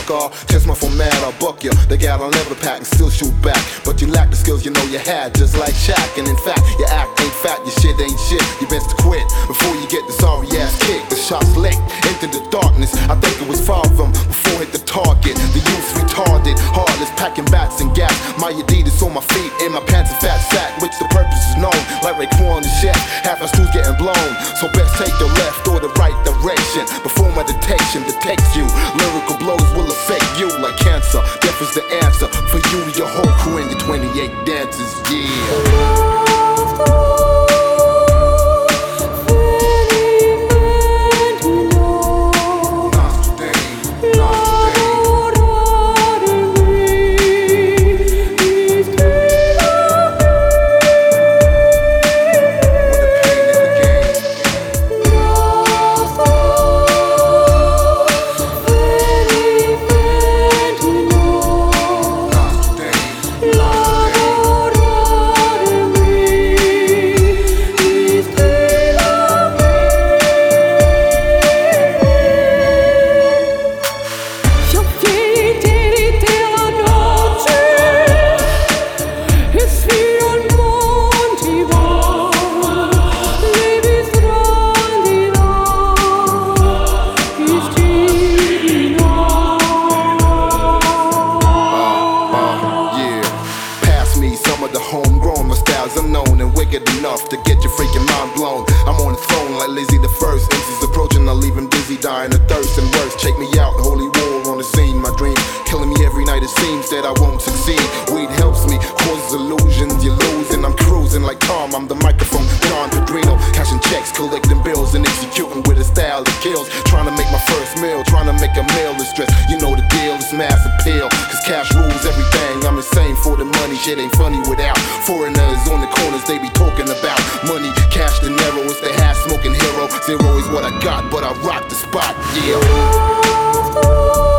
scar. Test my format, I'll buck you. The gal I'll never pack and still shoot back. But you lack the skills you know you had, just like Shaq. And in fact, your act ain't fat, your shit ain't shit. You best to quit before you get the sorry ass kick. The shot's licked into the darkness. I think it was 5 of them before hit the target. The youth's retarded, heartless, packing bats and gas. My Adidas on my feet, in my pants a fat sack, which the purpose is known. Like Raekwon the chef, half our stools getting blown. So best take the left or the right direction before my detection detects you. Lyrical blows will affect you like cancer. Death is the answer for you, your whole crew, and your 28 dancers. Yeah. Homegrown, my style's unknown and wicked enough to get your freaking mind blown. I'm on the throne like Lizzie the First. MC's approaching, I'll leave him dizzy, dying of thirst and worse. Check me out, holy war on the scene. My dream killing me every night. It seems that I won't succeed. Weed helps me, causes illusions. You're losing, I'm cruising like Tom. I'm the microphone, John Pedrino, cashing checks, collecting bills, and executing with a style that kills. Trying to make my first meal, trying to make a meal of stress. You know the deal, it's mass appeal, cause cash rules everything. I'm insane for the money, shit ain't funny without foreigners on the corners. They be talking about money, cash, the narrow. It's the hash smoking hero. Zero is what I got, but I rock the spot. Yeah.